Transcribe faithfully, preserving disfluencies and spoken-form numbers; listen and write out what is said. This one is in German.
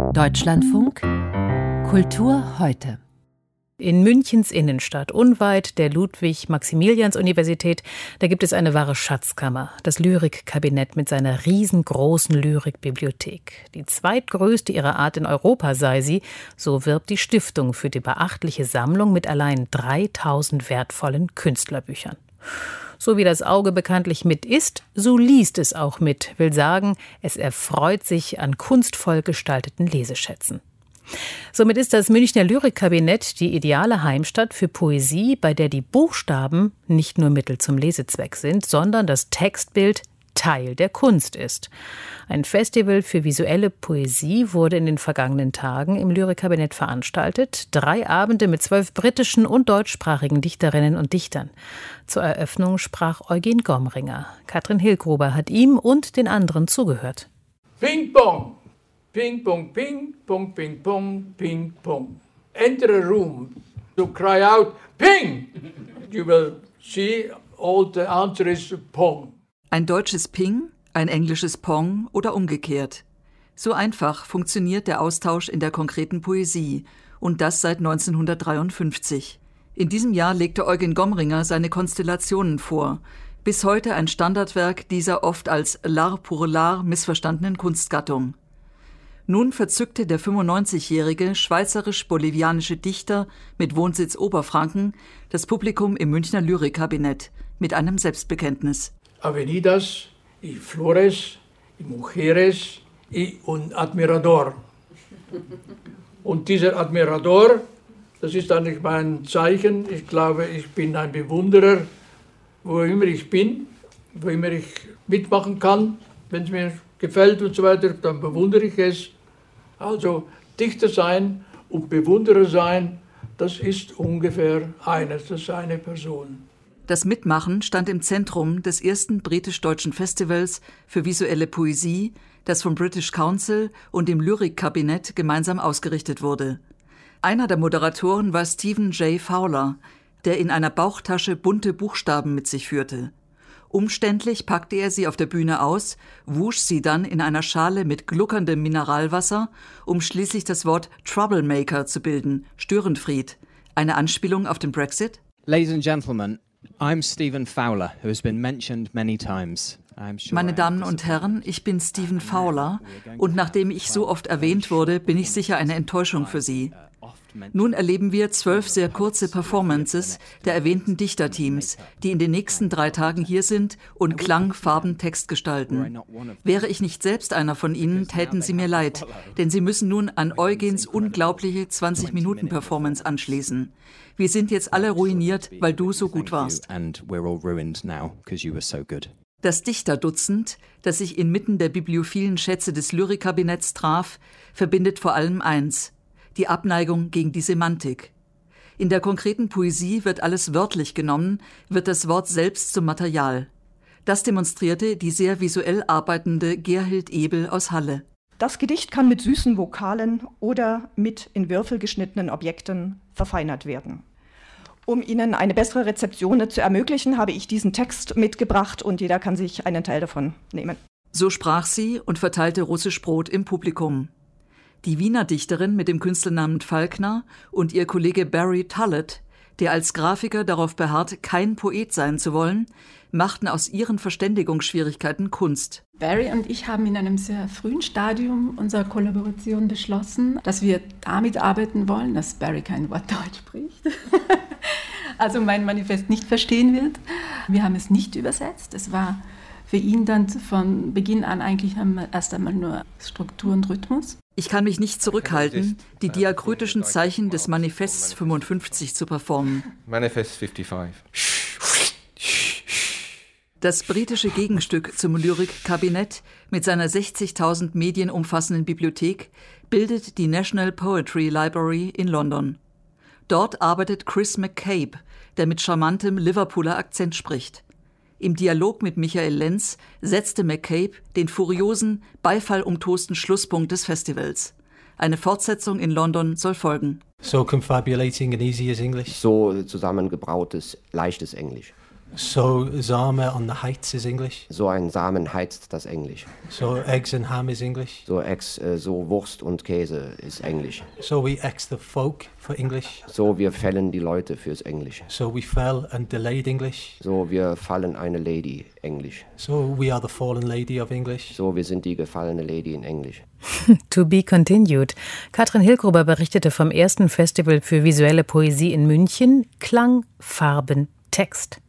Deutschlandfunk Kultur heute. In Münchens Innenstadt, unweit der Ludwig-Maximilians-Universität, da gibt es eine wahre Schatzkammer, das Lyrikkabinett mit seiner riesengroßen Lyrikbibliothek. Die zweitgrößte ihrer Art in Europa sei sie, so wirbt die Stiftung für die beachtliche Sammlung mit allein dreitausend wertvollen Künstlerbüchern. So wie das Auge bekanntlich mit isst, so liest es auch mit, will sagen, es erfreut sich an kunstvoll gestalteten Leseschätzen. Somit ist das Münchner Lyrikkabinett die ideale Heimstatt für Poesie, bei der die Buchstaben nicht nur Mittel zum Lesezweck sind, sondern das Textbild Teil der Kunst ist. Ein Festival für visuelle Poesie wurde in den vergangenen Tagen im Lyrikkabinett veranstaltet. Drei Abende mit zwölf britischen und deutschsprachigen Dichterinnen und Dichtern. Zur Eröffnung sprach Eugen Gomringer. Katrin Hilgruber hat ihm und den anderen zugehört. Ping Pong! Ping, pong, ping, pong, ping, pong, ping, pong. Enter a room to cry out, ping! You will see all the answer is pong. Ein deutsches Ping, ein englisches Pong oder umgekehrt. So einfach funktioniert der Austausch in der konkreten Poesie und das seit neunzehnhundertdreiundfünfzig. In diesem Jahr legte Eugen Gomringer seine Konstellationen vor, bis heute ein Standardwerk dieser oft als l'art pour l'art missverstandenen Kunstgattung. Nun verzückte der fünfundneunzigjährige schweizerisch-bolivianische Dichter mit Wohnsitz Oberfranken das Publikum im Münchner Lyrikkabinett mit einem Selbstbekenntnis. Avenidas y flores y mujeres y un admirador. Und dieser Admirador, das ist eigentlich mein Zeichen. Ich glaube, ich bin ein Bewunderer, wo immer ich bin, wo immer ich mitmachen kann. Wenn es mir gefällt und so weiter, dann bewundere ich es. Also Dichter sein und Bewunderer sein, das ist ungefähr eines, das ist eine Person. Das Mitmachen stand im Zentrum des ersten britisch-deutschen Festivals für visuelle Poesie, das vom British Council und dem Lyrikkabinett gemeinsam ausgerichtet wurde. Einer der Moderatoren war Stephen J. Fowler, der in einer Bauchtasche bunte Buchstaben mit sich führte. Umständlich packte er sie auf der Bühne aus, wusch sie dann in einer Schale mit gluckerndem Mineralwasser, um schließlich das Wort Troublemaker zu bilden, Störenfried. Eine Anspielung auf den Brexit? Ladies and gentlemen, I'm Stephen Fowler, who has been mentioned many times. Meine Damen und Herren, ich bin Stephen Fowler und nachdem ich so oft erwähnt wurde, bin ich sicher eine Enttäuschung für Sie. Nun erleben wir zwölf sehr kurze Performances der erwähnten Dichterteams, die in den nächsten drei Tagen hier sind und Klang, Farben, Text gestalten. Wäre ich nicht selbst einer von ihnen, täten Sie mir leid, denn Sie müssen nun an Eugens unglaubliche zwanzig-Minuten-Performance anschließen. Wir sind jetzt alle ruiniert, weil du so gut warst. Das Dichterdutzend, das sich inmitten der bibliophilen Schätze des Lyrikkabinetts traf, verbindet vor allem eins: die Abneigung gegen die Semantik. In der konkreten Poesie wird alles wörtlich genommen, wird das Wort selbst zum Material. Das demonstrierte die sehr visuell arbeitende Gerhild Ebel aus Halle. Das Gedicht kann mit süßen Vokalen oder mit in Würfel geschnittenen Objekten verfeinert werden. Um Ihnen eine bessere Rezeption zu ermöglichen, habe ich diesen Text mitgebracht und jeder kann sich einen Teil davon nehmen. So sprach sie und verteilte russisch Brot im Publikum. Die Wiener Dichterin mit dem Künstlernamen Falkner und ihr Kollege Barry Tullett, der als Grafiker darauf beharrt, kein Poet sein zu wollen, machten aus ihren Verständigungsschwierigkeiten Kunst. Barry und ich haben in einem sehr frühen Stadium unserer Kollaboration beschlossen, dass wir damit arbeiten wollen, dass Barry kein Wort Deutsch spricht. Also mein Manifest nicht verstehen wird. Wir haben es nicht übersetzt. Es war für ihn dann von Beginn an eigentlich erst einmal nur Struktur und Rhythmus. Ich kann mich nicht zurückhalten, die diakritischen Zeichen des Manifests fünfundfünfzig zu performen. Manifest fünfundfünfzig. Das britische Gegenstück zum Lyrikkabinett mit seiner sechzigtausend Medien umfassenden Bibliothek bildet die National Poetry Library in London. Dort arbeitet Chris McCabe, der mit charmantem Liverpooler Akzent spricht. Im Dialog mit Michael Lenz setzte McCabe den furiosen, beifallumtosten Schlusspunkt des Festivals. Eine Fortsetzung in London soll folgen. So confabulating and easy as English. So zusammengebrautes, leichtes Englisch. So Same on the heights is English. So ein Samen heizt das Englisch. So eggs and ham is English. So Eggs, äh, so Wurst und Käse ist Englisch. So we ex the folk for English. So wir fällen die Leute fürs Englisch. So we fell and delayed English. So wir fallen eine Lady Englisch. So we are the fallen lady of English. So wir sind die gefallene Lady in Englisch. To be continued. Katrin Hilgruber berichtete vom ersten Festival für visuelle Poesie in München. Klang, Farben, Text.